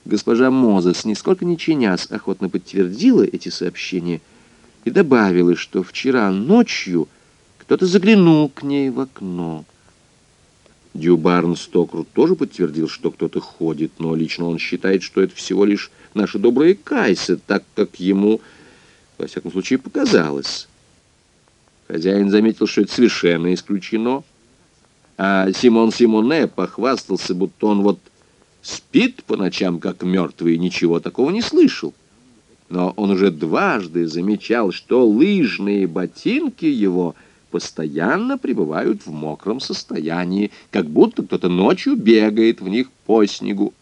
Госпожа Мозес, нисколько не чинясь, охотно подтвердила эти сообщения и добавила, что вчера ночью кто-то заглянул к ней в окно. Дью Барнстокер тоже подтвердил, что кто-то ходит, но лично он считает, что это всего лишь наша добрая Кайса, так как ему, во всяком случае, показалось. Хозяин заметил, что это совершенно исключено, а Симон Симоне похвастался, будто он вот спит по ночам, как мертвый, и ничего такого не слышал. Но он уже дважды замечал, что лыжные ботинки его постоянно пребывают в мокром состоянии, как будто кто-то ночью бегает в них по снегу.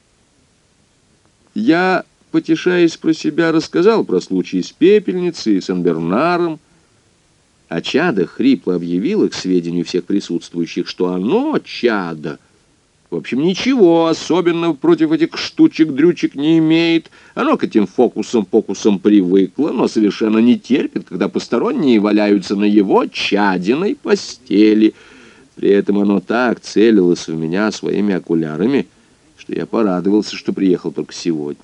Я, потешаясь про себя, рассказал про случай с Пепельницей и Сен-Бернаром, а чадо хрипло объявило к сведению всех присутствующих, что оно, чадо, в общем, ничего особенного против этих штучек-дрючек не имеет. Оно к этим фокусам-покусам привыкло, но совершенно не терпит, когда посторонние валяются на его чадиной постели. При этом оно так целилось в меня своими окулярами, что я порадовался, что приехал только сегодня.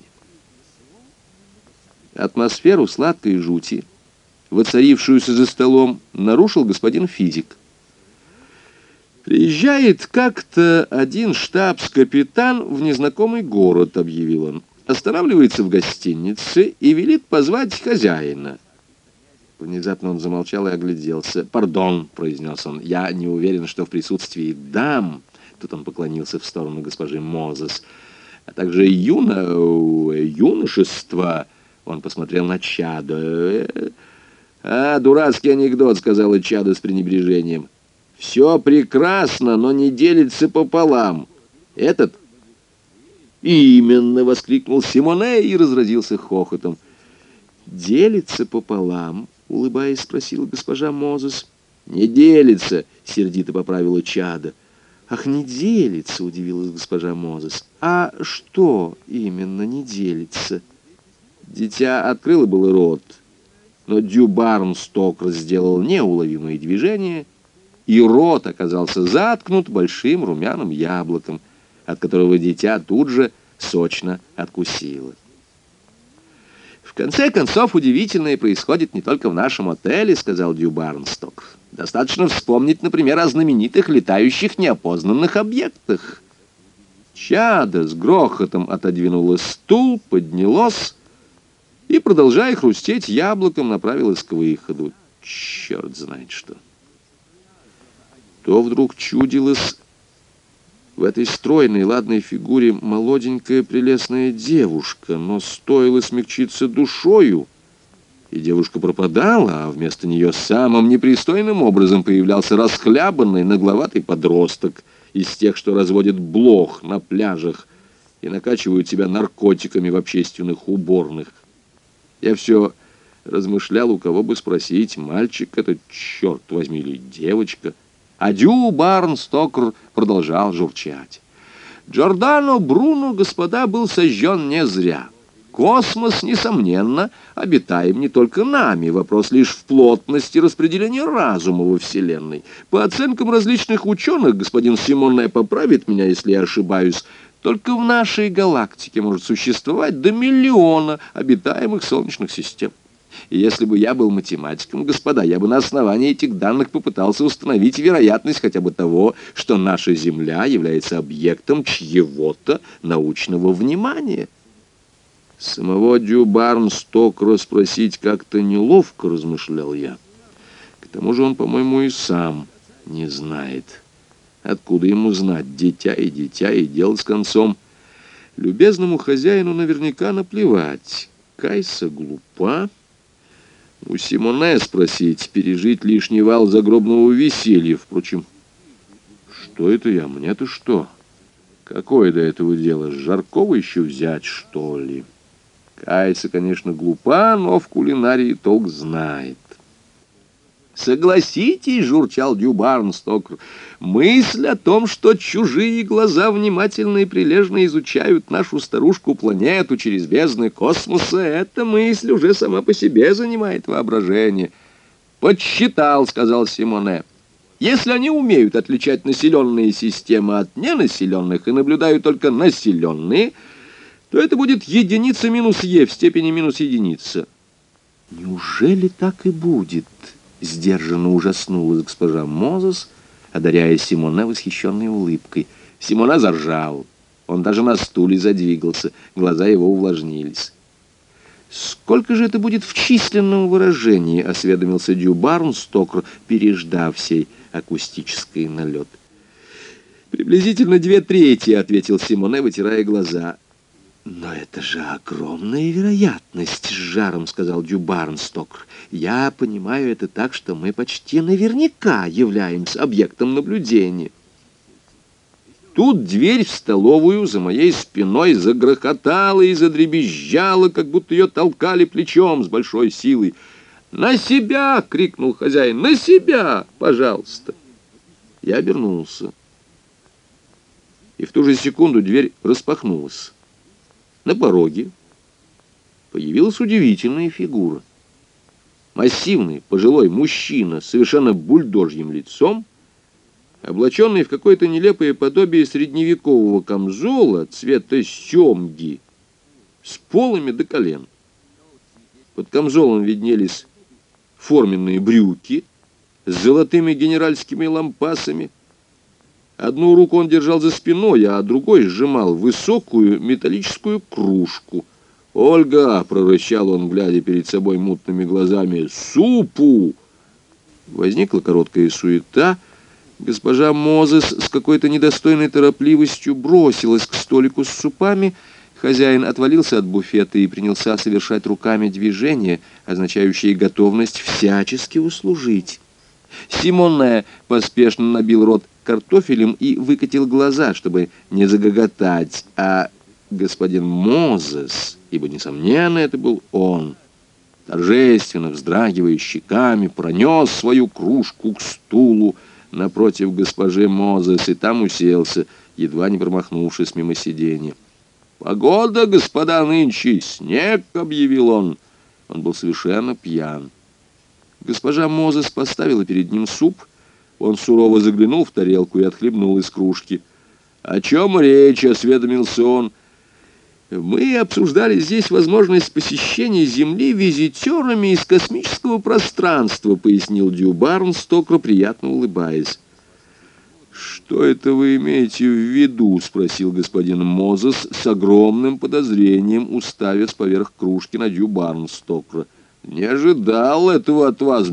Атмосферу сладкой жути, воцарившуюся за столом, нарушил господин физик. «Приезжает как-то один штабс-капитан в незнакомый город», — объявил он. «Останавливается в гостинице и велит позвать хозяина». Внезапно он замолчал и огляделся. «Пардон», — произнес он, — «я не уверен, что в присутствии дам...» Тут он поклонился в сторону госпожи Мозес. «А также юношество...» Он посмотрел на чадо. Дурацкий анекдот», — сказала чадо с пренебрежением. «Все прекрасно, но не делится пополам. Этот...» «Именно!» — воскликнул Симоне и разразился хохотом. «Делится пополам?» — улыбаясь, спросила госпожа Мозес. «Не делится!» — сердито поправила чадо. «Ах, не делится!» — удивилась госпожа Мозес. «А что именно не делится?» Дитя открыло было рот, но Дью Барнстокер сделал неуловимые движения, и рот оказался заткнут большим румяным яблоком, от которого дитя тут же сочно откусило. «В конце концов, удивительное происходит не только в нашем отеле», — сказал Дью Барнстокер. «Достаточно вспомнить, например, о знаменитых летающих неопознанных объектах». Чадо с грохотом отодвинуло стул, поднялось и, продолжая хрустеть яблоком, направилось к выходу. Черт знает что. То вдруг чудилось в этой стройной, ладной фигуре молоденькая прелестная девушка, но стоило смягчиться душою, и девушка пропадала, а вместо нее самым непристойным образом появлялся расхлябанный, нагловатый подросток из тех, что разводят блох на пляжах и накачивают себя наркотиками в общественных уборных. Я все размышлял, у кого бы спросить, мальчик это, черт возьми, или девочка. А Дью Барнстокер продолжал журчать. «Джордано Бруно, господа, был сожжен не зря. Космос, несомненно, обитаем не только нами. Вопрос лишь в плотности распределения разума во Вселенной. По оценкам различных ученых, господин Симоне поправит меня, если я ошибаюсь, только в нашей галактике может существовать до 1 миллиона обитаемых солнечных систем. И если бы я был математиком, господа, я бы на основании этих данных попытался установить вероятность хотя бы того, что наша Земля является объектом чьего-то научного внимания». Самого Дью Барнстокера спросить как-то неловко, размышлял я. К тому же он, по-моему, и сам не знает. Откуда ему знать, дитя, и дело с концом. Любезному хозяину наверняка наплевать. Кайса глупа. У Симоне спросить, пережить лишний вал загробного веселья. Впрочем, что это я? Мне-то что? Какое до этого дело? С Жаркова еще взять, что ли? Кайса, конечно, глупа, но в кулинарии толк знает. «Согласитесь, — журчал Дью Барнстокер, — мысль о том, что чужие глаза внимательно и прилежно изучают нашу старушку-планету через бездны космоса, эта мысль уже сама по себе занимает воображение». «Подсчитал, — сказал Симоне. Если они умеют отличать населенные системы от ненаселенных и наблюдают только населенные, то это будет единица минус е в степени минус единица. Неужели так и будет? Сдержанно ужаснулась госпожа Мозес, одаряя Симоне восхищенной улыбкой. Симоне заржал. Он даже на стуле задвигался, глаза его увлажнились. «Сколько же это будет в численном выражении?» — осведомился Дью Барнстокер, переждав сей акустический налет. «Приблизительно 2/3», — ответил Симоне, вытирая глаза. «Но это же огромная вероятность», — с жаром сказал Дью Барнстокер. «Я понимаю это так, что мы почти наверняка являемся объектом наблюдения». Тут дверь в столовую за моей спиной загрохотала и задребезжала, как будто ее толкали плечом с большой силой. «На себя!» — крикнул хозяин. «На себя! Пожалуйста!» Я обернулся. И в ту же секунду дверь распахнулась. На пороге появилась удивительная фигура. Массивный, пожилой мужчина с совершенно бульдожьим лицом, облаченный в какое-то нелепое подобие средневекового камзола цвета семги, с полами до колен. Под камзолом виднелись форменные брюки с золотыми генеральскими лампасами. Одну руку он держал за спиной, а другой сжимал высокую металлическую кружку. «Ольга!» — прорычал он, глядя перед собой мутными глазами. «Супу!» Возникла короткая суета. Госпожа Мозес с какой-то недостойной торопливостью бросилась к столику с супами. Хозяин отвалился от буфета и принялся совершать руками движения, означающие готовность всячески услужить. Симоне поспешно набил рот картофелем и выкатил глаза, чтобы не загоготать, а господин Мозес, ибо, несомненно, это был он, торжественно вздрагивая щеками, пронес свою кружку к стулу напротив госпожи Мозес и там уселся, едва не промахнувшись мимо сиденья. «Погода, господа, нынче снег!» — объявил он. Он был совершенно пьян. Госпожа Мозес поставила перед ним суп. Он сурово заглянул в тарелку и отхлебнул из кружки. «О чем речь?» — осведомился он. «Мы обсуждали здесь возможность посещения Земли визитерами из космического пространства», — пояснил Дью Барнстокер, приятно улыбаясь. «Что это вы имеете в виду?» — спросил господин Мозес с огромным подозрением, уставясь поверх кружки на Дью Барнстокера. «Не ожидал этого от вас,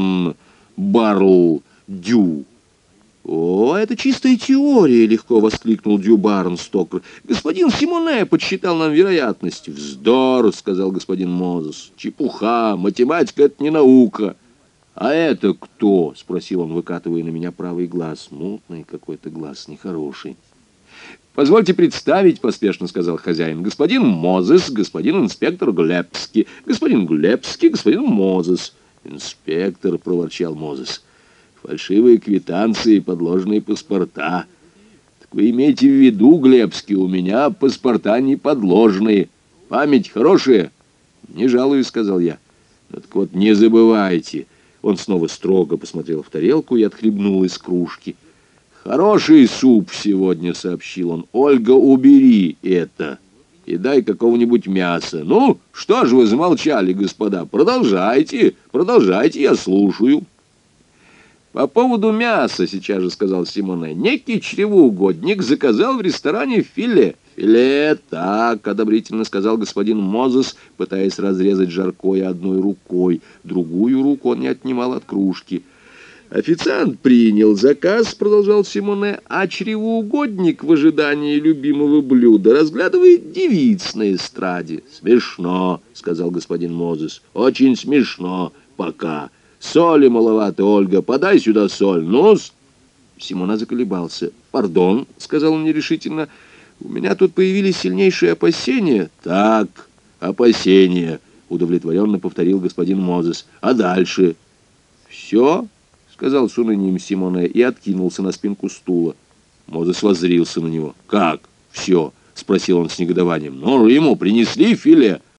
Барл, Дью». «О, это чистая теория!» — легко воскликнул Дью Барнстокер. «Господин Симоне подсчитал нам вероятность». «Вздор!» — сказал господин Мозес. «Чепуха! Математика — это не наука!» «А это кто?» — спросил он, выкатывая на меня правый глаз. Мутный какой-то глаз, нехороший. «Позвольте представить», — поспешно сказал хозяин. «Господин Мозес, господин инспектор Глебский, господин Глебский, господин Мозес». «Инспектор», — проворчал Мозес. «Фальшивые квитанции, подложные паспорта. Так вы имеете в виду, Глебский, у меня паспорта не подложные. Память хорошая?» «Не жалуюсь», — сказал я. «Ну так вот, не забывайте». Он снова строго посмотрел в тарелку и отхлебнул из кружки. «Хороший суп сегодня», — сообщил он. «Ольга, убери это и дай какого-нибудь мяса. Ну, что же вы замолчали, господа? Продолжайте, продолжайте, я слушаю». «По поводу мяса», — сейчас же сказал Симоне, — «некий чревоугодник заказал в ресторане филе». «Филе, так», — одобрительно сказал господин Мозес, пытаясь разрезать жаркое одной рукой. Другую руку он не отнимал от кружки. «Официант принял заказ», — продолжал Симоне, «а чревоугодник в ожидании любимого блюда разглядывает девиц на эстраде». «Смешно», — сказал господин Мозес, — «очень смешно пока. Соли маловато, Ольга, подай сюда соль, ну-с». Симоне заколебался. «Пардон», — сказал он нерешительно, — «у меня тут появились сильнейшие опасения». «Так, опасения», — удовлетворенно повторил господин Мозес. «А дальше?» «Все», — сказал с унынием Симоне и откинулся на спинку стула. Мозес воззрился на него. «Как? Все?» — спросил он с негодованием. «Ну, ему принесли филе».